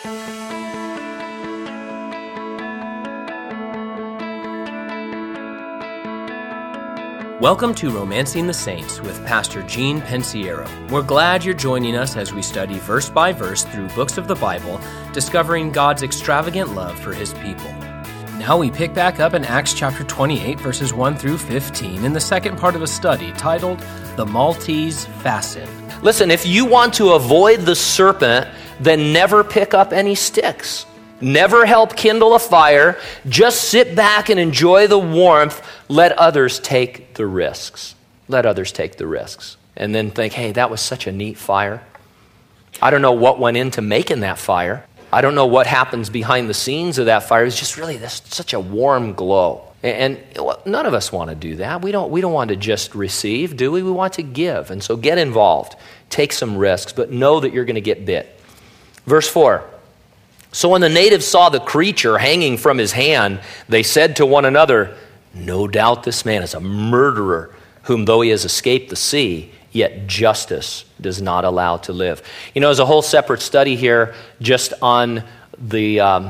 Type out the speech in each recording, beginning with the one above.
Welcome to Romancing the Saints with Pastor Gene Pensiero. We're glad you're joining us as we study verse by verse through books of the Bible, discovering God's extravagant love for His people. Now we pick back up in Acts chapter 28, verses 1 through 15, in the second part of a study titled, The Maltese Fasten. Listen, if you want to avoid the serpent, then never pick up any sticks. Never help kindle a fire. Just sit back and enjoy the warmth. Let others take the risks. Let others take the risks. And then think, hey, that was such a neat fire. I don't know what went into making that fire. I don't know what happens behind the scenes of that fire. It was just really such a warm glow. And none of us want to do that. We don't want to just receive, do we? We want to give. And so get involved. Take some risks, but know that you're going to get bit. Verse 4. So when the natives saw the creature hanging from his hand, they said to one another, "No doubt this man is a murderer, whom though he has escaped the sea, yet justice does not allow to live." You know, there's a whole separate study here just on the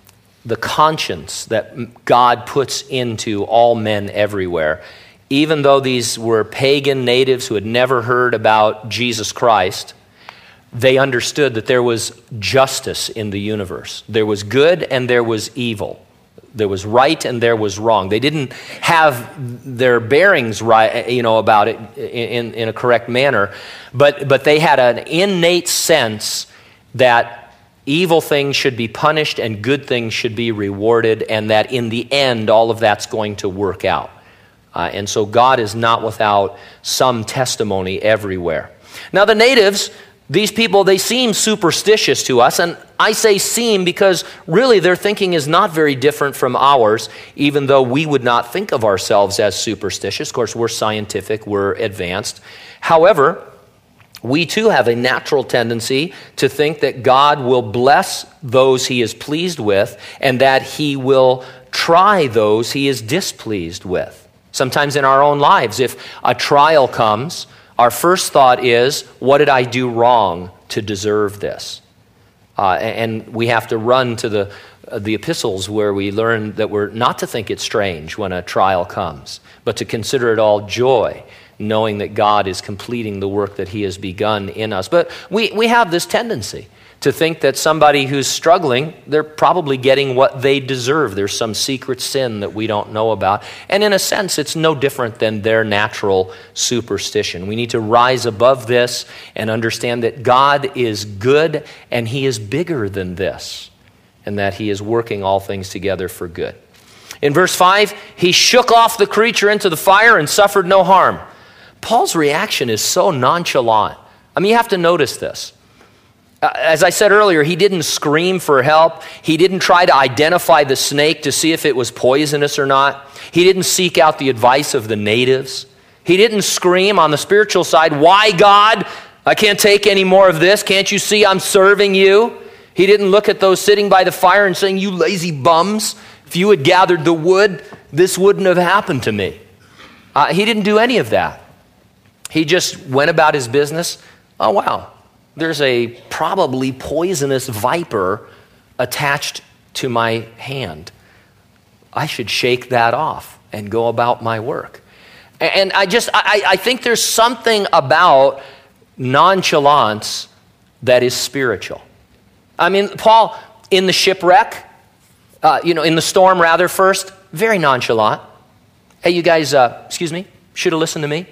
conscience that God puts into all men everywhere. Even though these were pagan natives who had never heard about Jesus Christ, they understood that there was justice in the universe. There was good and there was evil. There was right and there was wrong. They didn't have their bearings right, about it in a correct manner, but they had an innate sense that evil things should be punished and good things should be rewarded, and that in the end, all of that's going to work out. And so God is not without some testimony everywhere. Now the natives, these people, they seem superstitious to us, and I say seem because really their thinking is not very different from ours, even though we would not think of ourselves as superstitious. Of course, we're scientific, we're advanced. However, we too have a natural tendency to think that God will bless those He is pleased with and that He will try those He is displeased with. Sometimes in our own lives, if a trial comes, our first thought is, what did I do wrong to deserve this? And we have to run to the epistles where we learn that we're not to think it strange when a trial comes, but to consider it all joy, knowing that God is completing the work that He has begun in us. But we have this tendency to think that somebody who's struggling, they're probably getting what they deserve. There's some secret sin that we don't know about. And in a sense, it's no different than their natural superstition. We need to rise above this and understand that God is good and He is bigger than this, and that He is working all things together for good. In verse 5, he shook off the creature into the fire and suffered no harm. Paul's reaction is so nonchalant. I mean, you have to notice this. As I said earlier, he didn't scream for help. He didn't try to identify the snake to see if it was poisonous or not. He didn't seek out the advice of the natives. He didn't scream on the spiritual side, "Why, God? I can't take any more of this. Can't you see I'm serving you?" He didn't look at those sitting by the fire and saying, "You lazy bums. If you had gathered the wood, this wouldn't have happened to me." He didn't do any of that. He just went about his business. Oh, wow. There's a probably poisonous viper attached to my hand. I should shake that off and go about my work. And I think there's something about nonchalance that is spiritual. I mean, Paul, in the shipwreck, in the storm rather first, very nonchalant. Hey, you guys, should have listened to me.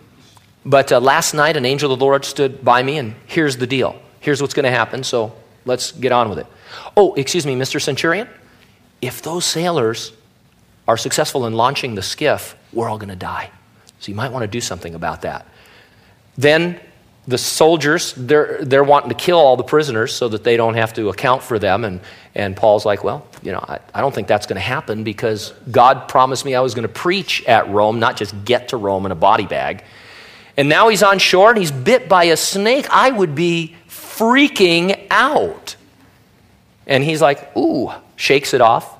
But last night, an angel of the Lord stood by me, and here's the deal. Here's what's going to happen, so let's get on with it. Oh, excuse me, Mr. Centurion, if those sailors are successful in launching the skiff, we're all going to die. So you might want to do something about that. Then the soldiers, they're wanting to kill all the prisoners so that they don't have to account for them. And Paul's like, well, I don't think that's going to happen because God promised me I was going to preach at Rome, not just get to Rome in a body bag. And now he's on shore and he's bit by a snake. I would be freaking out. And he's like, ooh, shakes it off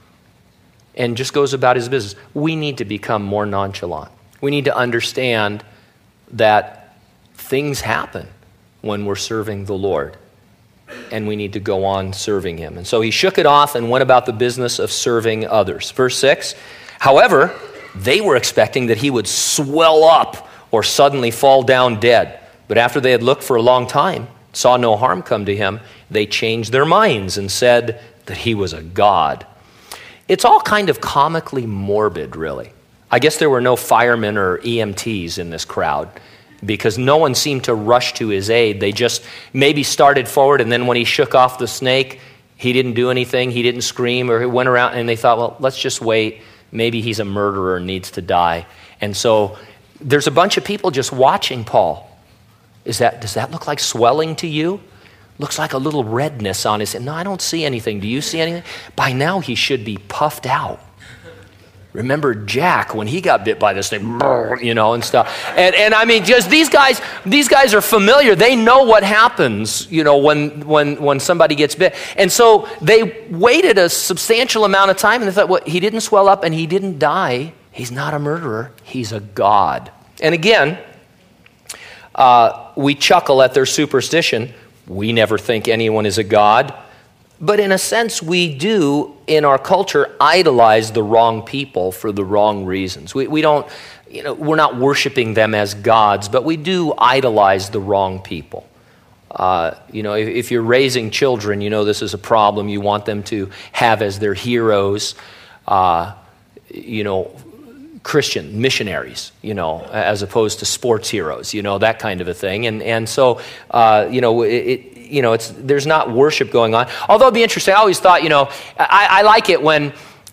and just goes about his business. We need to become more nonchalant. We need to understand that things happen when we're serving the Lord. and we need to go on serving him. And so he shook it off and went about the business of serving others. Verse 6, however, they were expecting that he would swell up or suddenly fall down dead. But after they had looked for a long time, saw no harm come to him, they changed their minds and said that he was a god. It's all kind of comically morbid, really. I guess there were no firemen or EMTs in this crowd because no one seemed to rush to his aid. They just maybe started forward, and then when he shook off the snake, he didn't do anything. He didn't scream, or he went around, and they thought, well, let's just wait. Maybe he's a murderer and needs to die. And so there's a bunch of people just watching Paul. Does that look like swelling to you? Looks like a little redness on his head. No, I don't see anything. Do you see anything? By now he should be puffed out. Remember Jack when he got bit by this thing, and stuff. And I mean, just these guys are familiar. They know what happens, when somebody gets bit. And so they waited a substantial amount of time, and they thought, well, he didn't swell up and he didn't die. He's not a murderer. He's a god. And again, we chuckle at their superstition. We never think anyone is a god. But in a sense, we do, in our culture, idolize the wrong people for the wrong reasons. We don't, we're not worshiping them as gods, but we do idolize the wrong people. If you're raising children, this is a problem. You want them to have as their heroes, Christian missionaries, as opposed to sports heroes, that kind of a thing. And so, there's not worship going on. Although it'd be interesting, I always thought, I like it when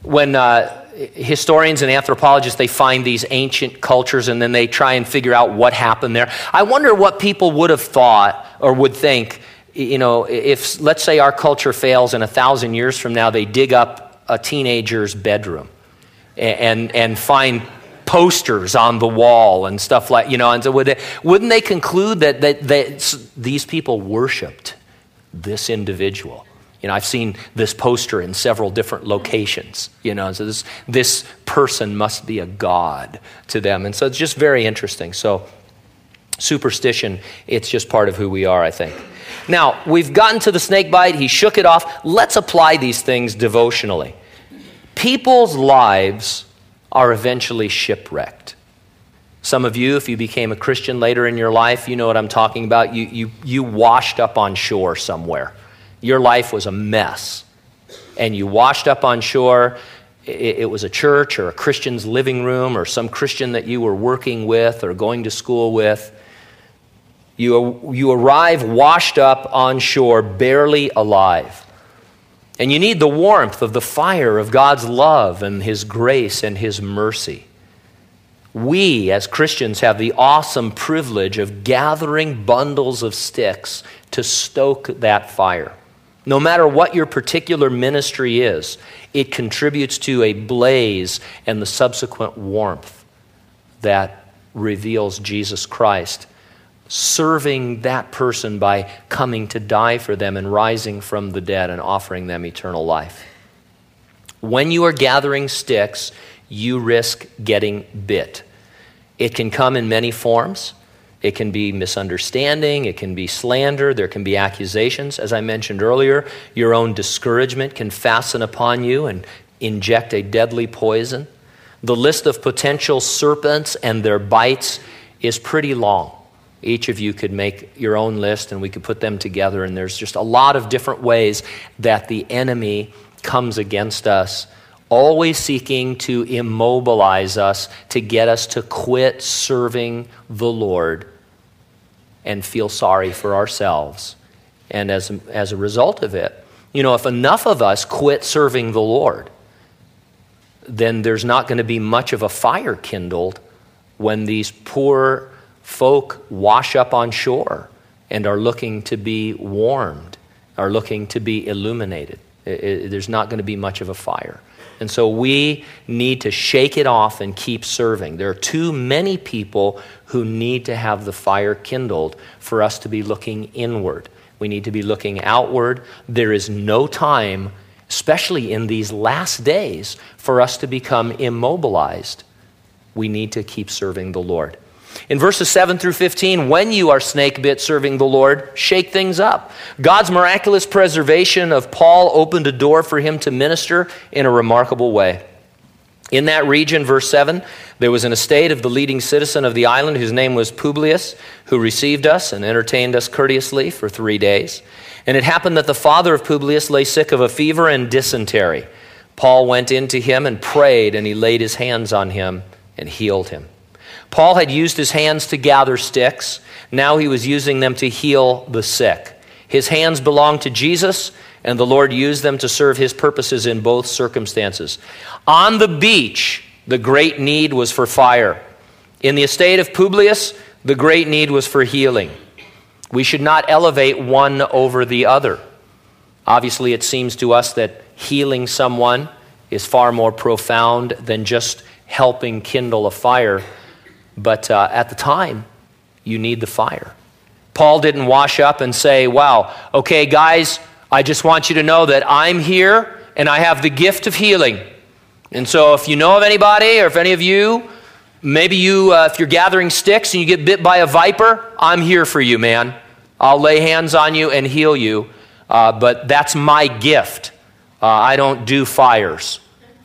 historians and anthropologists, they find these ancient cultures and then they try and figure out what happened there. I wonder what people would have thought or would think, if, let's say, our culture fails and 1,000 years from now they dig up a teenager's bedroom and find posters on the wall and stuff like, and so wouldn't they conclude that these people worshipped this individual? I've seen this poster in several different locations, so this person must be a god to them. And so it's just very interesting. So superstition, it's just part of who we are, I think. Now, we've gotten to the snake bite. He shook it off. Let's apply these things devotionally. People's lives are eventually shipwrecked. Some of you, if you became a Christian later in your life, you know what I'm talking about. You washed up on shore somewhere. Your life was a mess. And you washed up on shore. It was a church or a Christian's living room or some Christian that you were working with or going to school with. You arrive washed up on shore, barely alive. And you need the warmth of the fire of God's love and his grace and his mercy. We, as Christians, have the awesome privilege of gathering bundles of sticks to stoke that fire. No matter what your particular ministry is, it contributes to a blaze and the subsequent warmth that reveals Jesus Christ, serving that person by coming to die for them and rising from the dead and offering them eternal life. When you are gathering sticks, you risk getting bit. It can come in many forms. It can be misunderstanding. It can be slander. There can be accusations. As I mentioned earlier, your own discouragement can fasten upon you and inject a deadly poison. The list of potential serpents and their bites is pretty long. Each of you could make your own list and we could put them together, and there's just a lot of different ways that the enemy comes against us, always seeking to immobilize us, to get us to quit serving the Lord and feel sorry for ourselves. And as a result of it, if enough of us quit serving the Lord, then there's not going to be much of a fire kindled when these poor folk wash up on shore and are looking to be warmed, are looking to be illuminated. There's not going to be much of a fire. And so we need to shake it off and keep serving. There are too many people who need to have the fire kindled for us to be looking inward. We need to be looking outward. There is no time, especially in these last days, for us to become immobilized. We need to keep serving the Lord. In verses 7 through 15, when you are snake bit serving the Lord, shake things up. God's miraculous preservation of Paul opened a door for him to minister in a remarkable way. In that region, verse 7, there was an estate of the leading citizen of the island whose name was Publius, who received us and entertained us courteously for 3 days. And it happened that the father of Publius lay sick of a fever and dysentery. Paul went in to him and prayed, and he laid his hands on him and healed him. Paul had used his hands to gather sticks. Now he was using them to heal the sick. His hands belonged to Jesus, and the Lord used them to serve his purposes in both circumstances. On the beach, the great need was for fire. In the estate of Publius, the great need was for healing. We should not elevate one over the other. Obviously, it seems to us that healing someone is far more profound than just helping kindle a fire. But at the time, you need the fire. Paul didn't wash up and say, wow, okay, guys, I just want you to know that I'm here and I have the gift of healing. And so if you know of anybody, or if any of you, maybe you, if you're gathering sticks and you get bit by a viper, I'm here for you, man. I'll lay hands on you and heal you. But that's my gift. I don't do fires.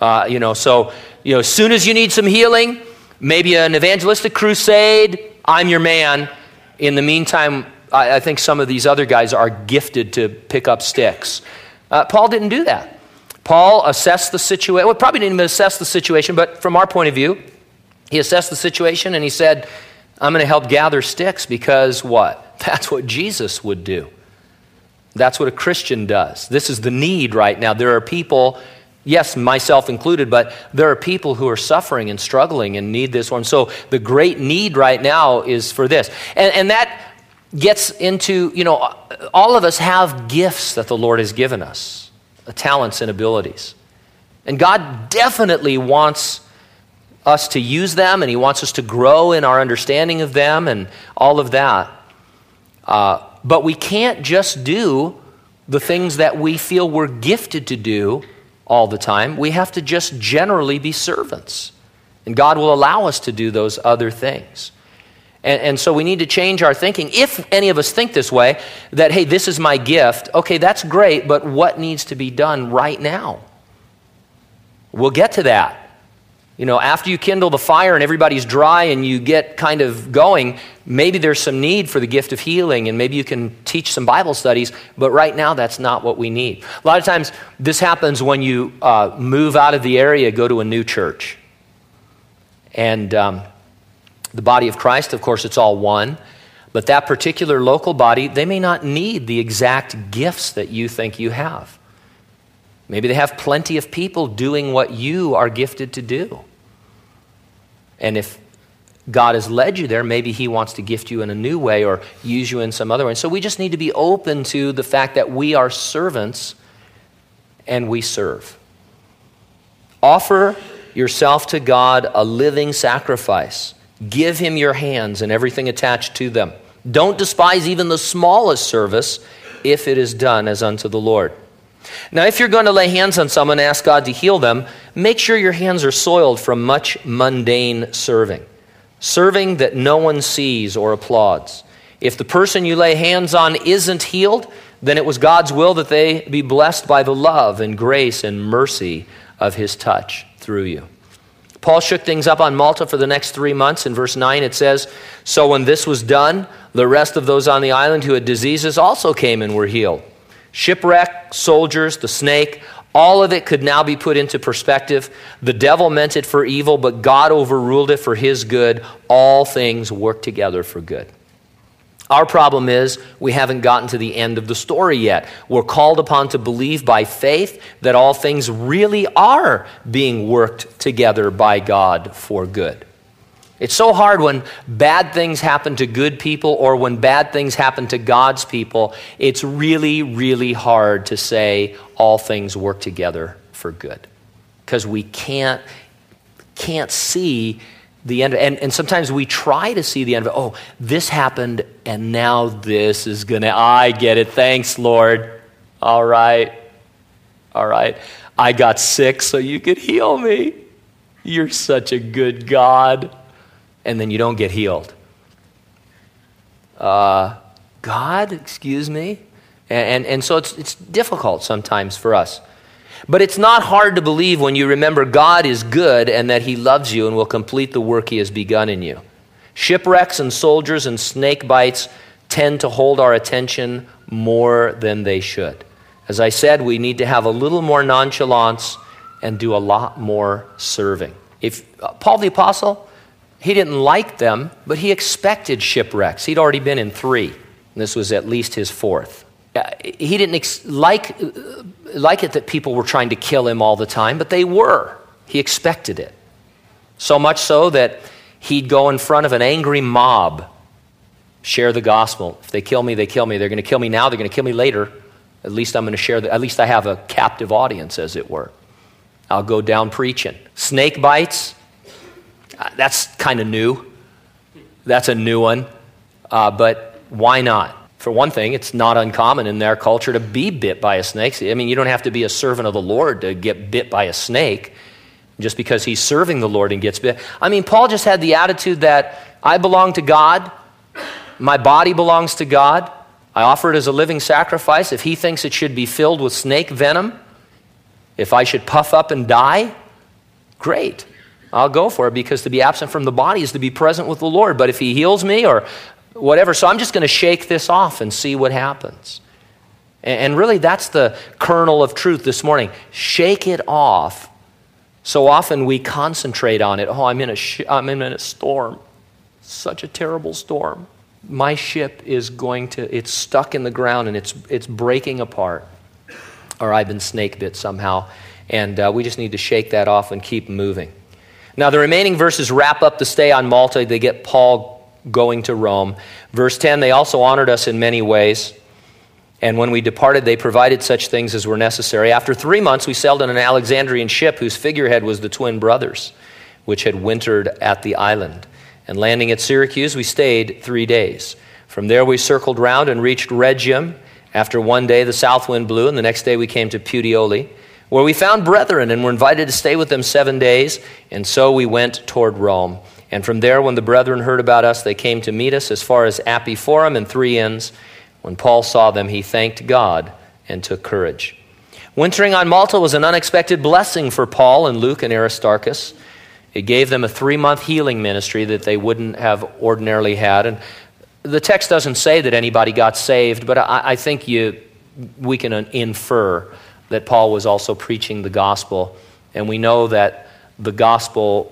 So as soon as you need some healing, maybe an evangelistic crusade, I'm your man. In the meantime, I think some of these other guys are gifted to pick up sticks. Paul didn't do that. Paul assessed the situation. Well, probably didn't even assess the situation, but from our point of view, he assessed the situation and he said, I'm going to help gather sticks because what? That's what Jesus would do. That's what a Christian does. This is the need right now. There are people, yes, myself included, but there are people who are suffering and struggling and need this one. So the great need right now is for this. And that gets into, all of us have gifts that the Lord has given us, talents and abilities. And God definitely wants us to use them, and he wants us to grow in our understanding of them and all of that. But we can't just do the things that we feel we're gifted to do all the time. We have to just generally be servants. And God will allow us to do those other things. And so we need to change our thinking. If any of us think this way, that, hey, this is my gift, okay, that's great, but what needs to be done right now? We'll get to that. After you kindle the fire and everybody's dry and you get kind of going, maybe there's some need for the gift of healing and maybe you can teach some Bible studies, but right now that's not what we need. A lot of times this happens when you move out of the area, go to a new church. And the body of Christ, of course, it's all one, but that particular local body, they may not need the exact gifts that you think you have. Maybe they have plenty of people doing what you are gifted to do. And if God has led you there, maybe he wants to gift you in a new way or use you in some other way. So we just need to be open to the fact that we are servants and we serve. Offer yourself to God a living sacrifice. Give him your hands and everything attached to them. Don't despise even the smallest service if it is done as unto the Lord. Now, if you're going to lay hands on someone and ask God to heal them, make sure your hands are soiled from much mundane serving that no one sees or applauds. If the person you lay hands on isn't healed, then it was God's will that they be blessed by the love and grace and mercy of his touch through you. Paul shook things up on Malta for the next 3 months. In verse 9 it says, so when this was done, the rest of those on the island who had diseases also came and were healed. Shipwreck, soldiers, the snake, all of it could now be put into perspective. The devil meant it for evil, but God overruled it for his good. All things work together for good. Our problem is we haven't gotten to the end of the story yet. We're called upon to believe by faith that all things really are being worked together by God for good. It's so hard when bad things happen to good people or when bad things happen to God's people. It's really, really hard to say all things work together for good because we can't see the end. And sometimes we try to see the end of it. Oh, this happened and now this is going to, I get it. Thanks, Lord. All right. I got sick so you could heal me. You're such a good God. And then you don't get healed. God, excuse me? And so it's difficult sometimes for us. But it's not hard to believe when you remember God is good and that he loves you and will complete the work he has begun in you. Shipwrecks and soldiers and snake bites tend to hold our attention more than they should. As I said, we need to have a little more nonchalance and do a lot more serving. If Paul the Apostle, he didn't like them, but he expected shipwrecks. He'd already been in 3. And this was at least his 4th. He didn't like it that people were trying to kill him all the time, but they were. He expected it. So much so that he'd go in front of an angry mob, share the gospel. If they kill me, they kill me. They're going to kill me now, they're going to kill me later. At least I'm going to share at least I have a captive audience, as it were. I'll go down preaching. Snake bites, that's kind of new. That's a new one. But why not? For one thing, it's not uncommon in their culture to be bit by a snake. I mean, you don't have to be a servant of the Lord to get bit by a snake just because he's serving the Lord and gets bit. I mean, Paul just had the attitude that I belong to God. My body belongs to God. I offer it as a living sacrifice. If he thinks it should be filled with snake venom, if I should puff up and die, great. I'll go for it, because to be absent from the body is to be present with the Lord. But if he heals me or whatever, so I'm just going to shake this off and see what happens. And really, that's the kernel of truth this morning. Shake it off. So often we concentrate on it. Oh, I'm in a storm. Such a terrible storm. My ship is it's stuck in the ground and it's breaking apart. Or I've been snake bit somehow. And we just need to shake that off and keep moving. Now, the remaining verses wrap up the stay on Malta. They get Paul going to Rome. Verse 10, they also honored us in many ways. And when we departed, they provided such things as were necessary. After 3 months, we sailed on an Alexandrian ship whose figurehead was the twin brothers, which had wintered at the island. And landing at Syracuse, we stayed 3 days. From there, we circled round and reached Rhegium. After 1 day, the south wind blew, and the next day we came to Puteoli, where we found brethren and were invited to stay with them 7 days. And so we went toward Rome. And from there, when the brethren heard about us, they came to meet us as far as Appii Forum and 3 Inns. When Paul saw them, he thanked God and took courage. Wintering on Malta was an unexpected blessing for Paul and Luke and Aristarchus. It gave them a 3-month healing ministry that they wouldn't have ordinarily had. And the text doesn't say that anybody got saved, but I think we can infer that Paul was also preaching the gospel. And we know that the gospel,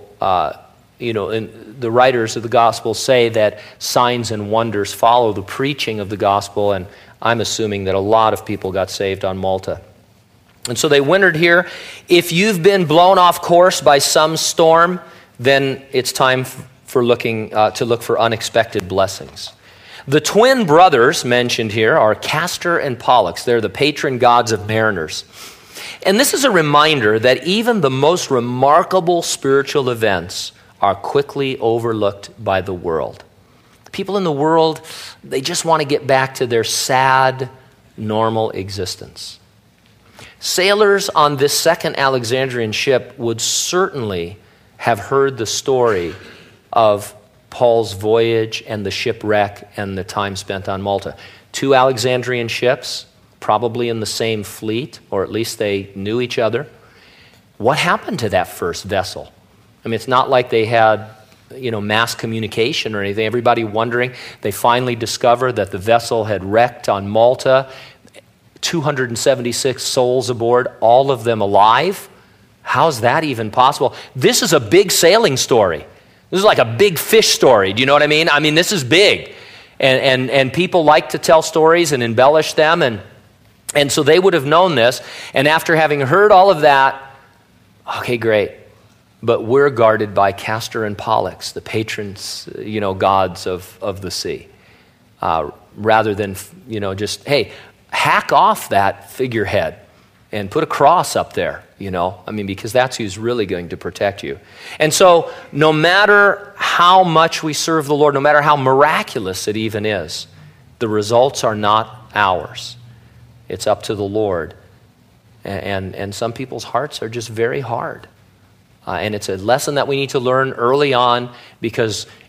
and the writers of the gospel say that signs and wonders follow the preaching of the gospel, and I'm assuming that a lot of people got saved on Malta. And so they wintered here. If you've been blown off course by some storm, then it's time to look for unexpected blessings. The twin brothers mentioned here are Castor and Pollux. They're the patron gods of mariners. And this is a reminder that even the most remarkable spiritual events are quickly overlooked by the world. People in the world, they just want to get back to their sad, normal existence. Sailors on this second Alexandrian ship would certainly have heard the story of Paul's voyage and the shipwreck and the time spent on Malta. 2 Alexandrian ships, probably in the same fleet, or at least they knew each other. What happened to that first vessel? I mean, it's not like they had, mass communication or anything. Everybody wondering. They finally discovered that the vessel had wrecked on Malta. 276 souls aboard, all of them alive. How's that even possible? This is a big sailing story. This is like a big fish story. Do you know what I mean? I mean, this is big. And people like to tell stories and embellish them. And so they would have known this. And after having heard all of that, okay, great. But we're guarded by Castor and Pollux, the patrons, gods of the sea. Rather than, just, hey, hack off that figurehead and put a cross up there, because that's who's really going to protect you. And so no matter how much we serve the Lord, no matter how miraculous it even is, the results are not ours. It's up to the Lord. And some people's hearts are just very hard. And it's a lesson that we need to learn early on, because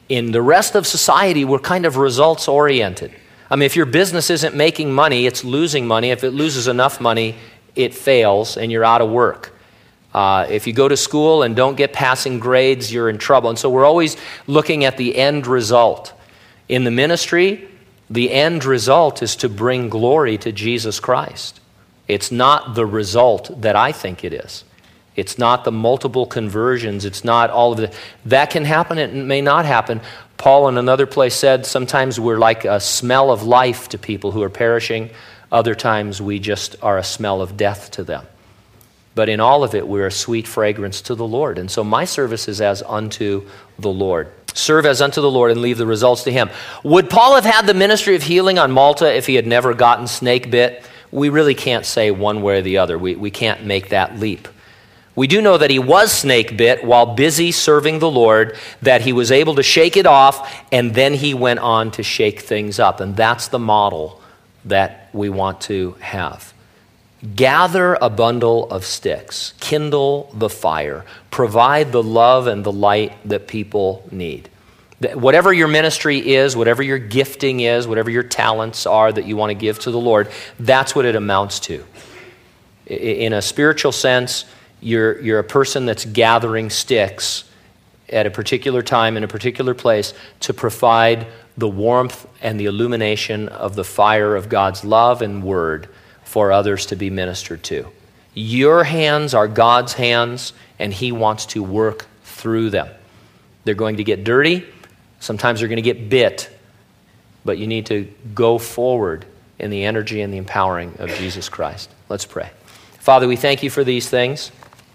In the rest of society, we're kind of results-oriented. I mean, if your business isn't making money, it's losing money. If it loses enough money, it fails and you're out of work. If you go to school and don't get passing grades, you're in trouble. And so we're always looking at the end result. In the ministry, the end result is to bring glory to Jesus Christ. It's not the result that I think it is. It's not the multiple conversions. It's not all of it. That can happen. It may not happen. Paul in another place said sometimes we're like a smell of life to people who are perishing. Other times we just are a smell of death to them. But in all of it, we're a sweet fragrance to the Lord. And so my service is as unto the Lord. Serve as unto the Lord and leave the results to him. Would Paul have had the ministry of healing on Malta if he had never gotten snake bit? We really can't say one way or the other. We can't make that leap. We do know that he was snake bit while busy serving the Lord, that he was able to shake it off, and then he went on to shake things up. And that's the model that we want to have. Gather a bundle of sticks, kindle the fire, provide the love and the light that people need. Whatever your ministry is, whatever your gifting is, whatever your talents are that you want to give to the Lord, that's what it amounts to. In a spiritual sense, you're a person that's gathering sticks at a particular time in a particular place to provide the warmth and the illumination of the fire of God's love and word for others to be ministered to. Your hands are God's hands, and he wants to work through them. They're going to get dirty. Sometimes they're going to get bit. But you need to go forward in the energy and the empowering of Jesus Christ. Let's pray. Father, we thank you for these things.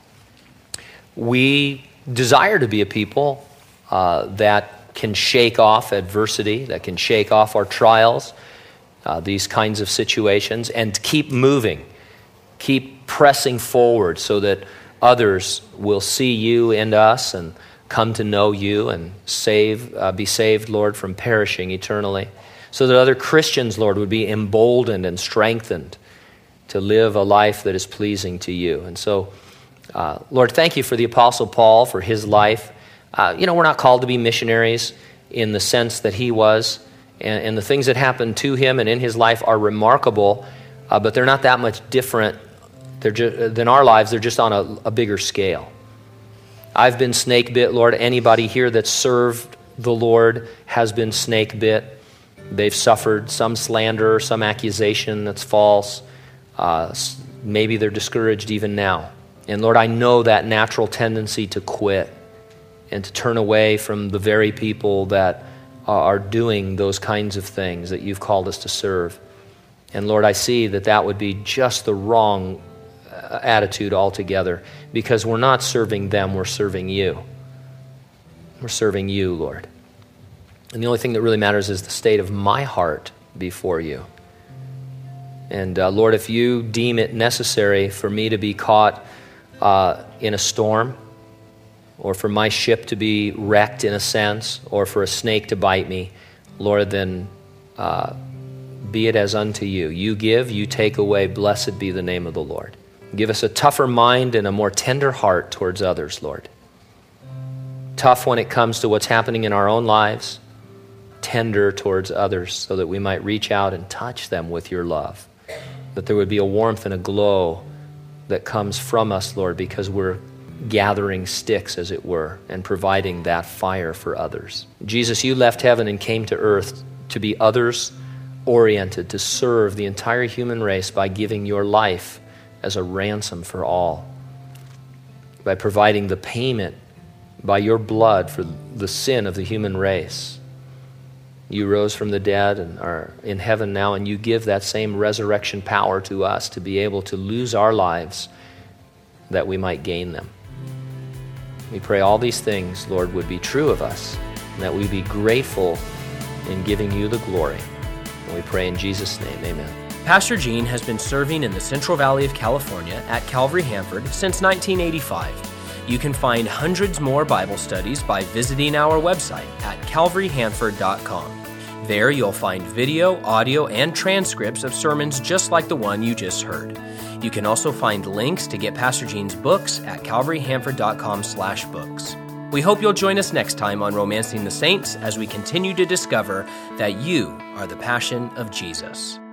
We desire to be a people that can shake off adversity, that can shake off our trials, these kinds of situations, and keep moving, keep pressing forward so that others will see you in us and come to know you and be saved, Lord, from perishing eternally, so that other Christians, Lord, would be emboldened and strengthened to live a life that is pleasing to you. And so, Lord, thank you for the Apostle Paul, for his life. We're not called to be missionaries in the sense that he was, and the things that happened to him and in his life are remarkable, but they're not that much different than our lives. They're just on a bigger scale. I've been snake bit, Lord. Anybody here that served the Lord has been snake bit. They've suffered some slander, some accusation that's false. Maybe they're discouraged even now. And Lord, I know that natural tendency to quit and to turn away from the very people that are doing those kinds of things that you've called us to serve. And Lord, I see that would be just the wrong attitude altogether, because we're not serving them, we're serving you. We're serving you, Lord. And the only thing that really matters is the state of my heart before you. And Lord, if you deem it necessary for me to be caught in a storm, or for my ship to be wrecked in a sense, or for a snake to bite me, Lord, then be it as unto you. You give, you take away. Blessed be the name of the Lord. Give us a tougher mind and a more tender heart towards others, Lord. Tough when it comes to what's happening in our own lives, tender towards others so that we might reach out and touch them with your love. That there would be a warmth and a glow that comes from us, Lord, because we're gathering sticks, as it were, and providing that fire for others. Jesus, you left heaven and came to earth to be others-oriented, to serve the entire human race by giving your life as a ransom for all, by providing the payment by your blood for the sin of the human race. You rose from the dead and are in heaven now, and you give that same resurrection power to us to be able to lose our lives that we might gain them. We pray all these things, Lord, would be true of us, and that we be grateful in giving you the glory. And we pray in Jesus' name, amen. Pastor Gene has been serving in the Central Valley of California at Calvary Hanford since 1985. You can find hundreds more Bible studies by visiting our website at calvaryhanford.com. There you'll find video, audio, and transcripts of sermons just like the one you just heard. You can also find links to get Pastor Gene's books at calvaryhanford.com/books. We hope you'll join us next time on Romancing the Saints as we continue to discover that you are the passion of Jesus.